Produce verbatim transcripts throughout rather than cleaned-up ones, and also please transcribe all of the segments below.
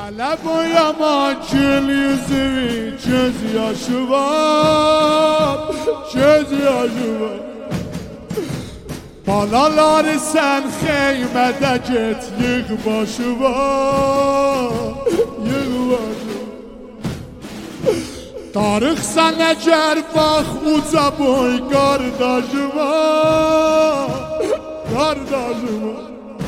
Hele boyama gül yüzü göz yaşı var, göz yaşı var. Balaları sen heymede git yık başı var, yık başı. Darıqsan əgər bax uca boy qardaşıma, qardaşıma.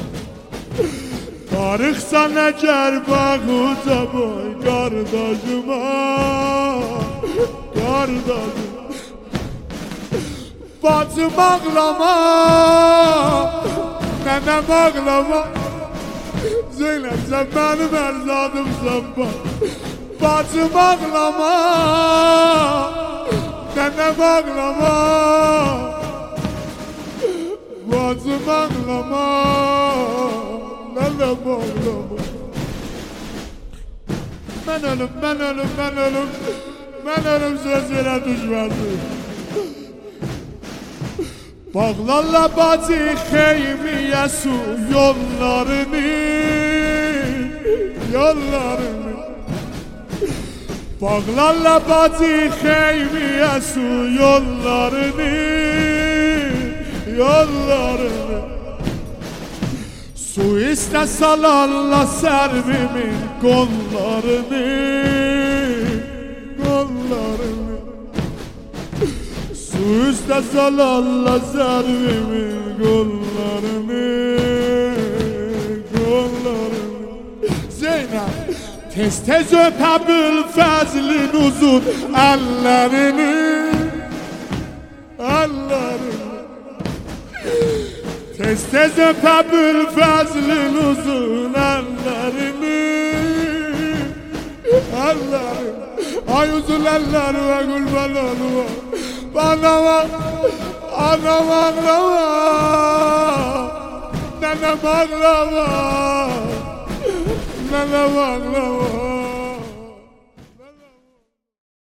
Darıqsan əgər bax uca boy qardaşıma, qardaşıma. Bacım ağlama, nənəm ağlama. Zeynəb sən mənim ərzadımsan bax. Bacım ağlama, nənəm ağlama. Bacım ağlama, nənəm ağlama. Mən ölüm, mən ölüm, mən ölüm. Mən ölüm söz yerə düşməsin. Bağlarla bacı xeymiyə su yollarını, yollarını. Bağlarla bacı xeymiyə su yollarını, yollarını. Su istə salarla sərvimin qollarını, qollarını. Su istə salarla sərvimin qollarını, qollarını. Zeynəb tez tez öpə Bülfəzlin uzun əllərini, əllərini. Tez tez öpə Bülfəzlin uzun əllərini, əllərini. Ay uzun əllərinə qurban olma. Bana bak, anam ağlama, nenem ağlama, nenem ağlama.